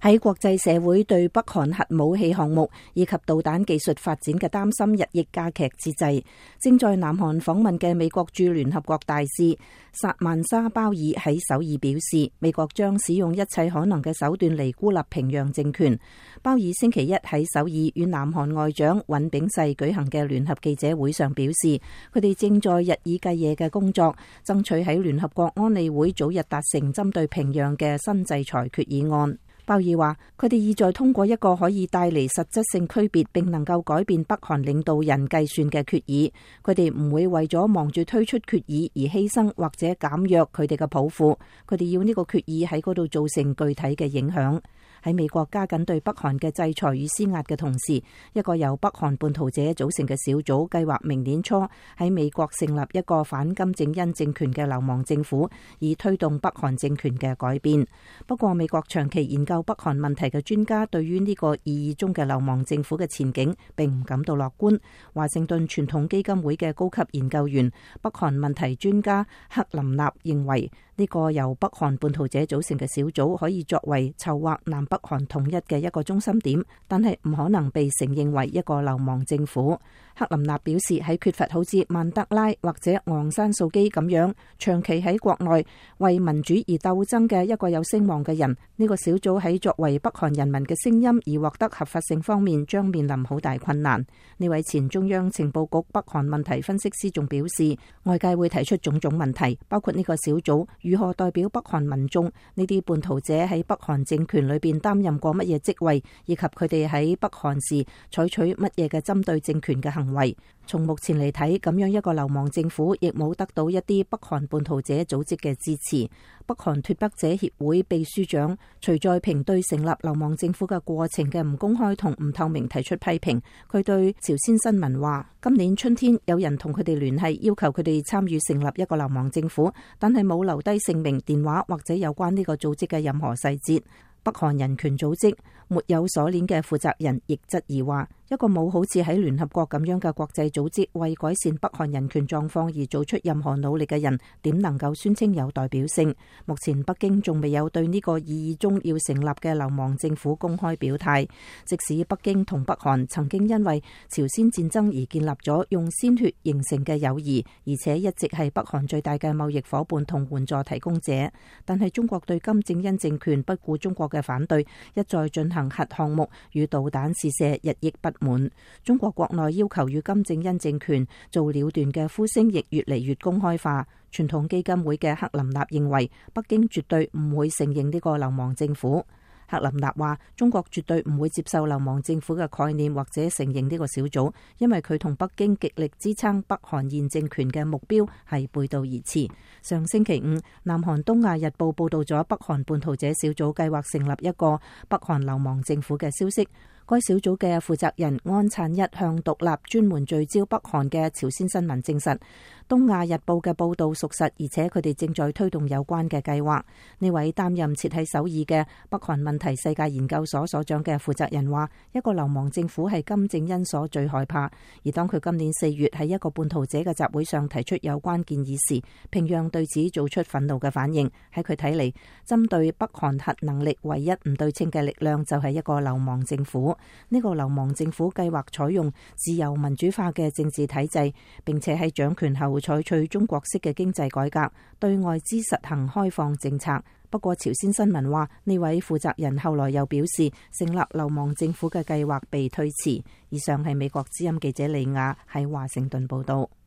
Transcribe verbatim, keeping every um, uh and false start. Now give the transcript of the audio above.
喺國際社會對北韓核武器項目以及導彈技術發展嘅擔心日益加劇之際，正在南韓訪問嘅美國駐聯合國大使薩曼莎鮑爾喺首爾表示，美國將使用一切可能嘅手段嚟孤立平壤政權。鮑爾星期一喺首爾與南韓外長尹炳世舉行嘅聯合記者會上表示，佢哋正在日以繼夜嘅工作，爭取喺聯合國安理會早日達成針對平壤嘅新制裁決議案。鮑爾話：佢哋意在通過一個可以帶嚟實質性區別並能夠改變北韓領導人計算嘅決議。佢哋唔會為咗忙住推出決議而犧牲或者減弱佢哋嘅抱負。佢哋要呢個決議喺嗰度造成具體嘅影響。喺美國加緊對北韓嘅制裁與施壓嘅同時，一個由北韓叛徒者組成嘅小組計劃明年初喺美國成立一個反金正恩政權嘅流亡政府，以推動北韓政權嘅改變。不過，美國長期研究北韓問題嘅專家對於呢個意義中嘅流亡政府嘅前景並唔感到樂觀。華盛頓傳統基金會嘅高級研究員、北韓問題專家克林納認為，呢個由北韓叛徒者組成嘅小組可以作為籌劃南北韓統一嘅一個中心點，但係唔可能被承認為一個流亡政府。克林納表示，喺缺乏好似曼德拉或者昂山素基咁樣長期喺國內為民主而鬥爭嘅一個有聲望嘅人，呢個小組喺作為北韓人民嘅聲音而獲得合法性方面將面臨好大困難。呢位前中央情報局北韓問題分析師仲表示，外界會提出種種問題，包括呢個小組如何代表北韓民眾，呢啲叛徒者喺北韓政權裏邊擔任過乜嘢職位，以及佢哋喺北韓時採取乜嘢嘅針對政權嘅行為。從目前嚟睇，咁樣一個流亡政府亦冇得到一啲北韓叛徒者組織嘅支持。北韓脫北者協會秘書長徐在平對成立流亡政府嘅過程嘅唔公開同唔透明提出批評。佢對朝鮮新聞話：今年春天有人同佢哋聯繫，要求佢哋參與成立一個流亡政府，但係冇留低姓名、電話或者有關呢個組織嘅任何細節。北韓人權組織沒有鎖鏈嘅負責人亦質疑話，一個冇好似喺聯合國咁樣嘅國際組織為改善北韓人權狀況而做出任何努力嘅人，點能夠宣稱有代表性？目前北京仲未有對呢個意義中要成立嘅流亡政府公開表態。即使北京同北韓曾經因為朝鮮戰爭而建立咗用鮮血形成嘅友誼，而且一直係北韓最大嘅貿易夥伴同援助提供者，但係中國對金正恩政權不顧中國嘅反對，一再進行核項目與導彈試射，日益不滿。中國國內要求與金正恩政權做了斷嘅呼聲亦越嚟越公開化。傳統基金會嘅克林納認為，北京絕對唔會承認呢個流亡政府。克林納話，中國絕對唔會接受流亡政府嘅概念或者承認呢個小組，因為佢同北京極力支撐北韓現政權嘅目標係背道而馳。上星期五，南韓東亞日報報道咗北韓叛徒者小組計劃成立一個北韓流亡政府嘅消息。該小組嘅負責人安燦一向獨立專門聚焦北韓嘅朝鮮新聞證實，東亞日報嘅報道屬實，而且佢哋正在推動有關嘅計劃。呢位擔任設喺首爾嘅北韓問題世界研究所所長嘅負責人話，一個流亡政府係金正恩所最害怕。而當佢今年四月喺一個叛徒者嘅集會上提出有關建議時，平壤對此做出憤怒嘅反應。喺佢睇嚟，針對北韓核能力唯一唔對稱嘅力量就係一個流亡政府。呢個流亡政府計劃採用自由民主化嘅政治體制，並且喺掌權後採取中國式嘅經濟改革，對外資實行開放政策。不過朝鮮新聞話，呢位負責人後來又表示，成立流亡政府嘅計劃被推遲。以上係美國之音記者李亞喺華盛頓報道。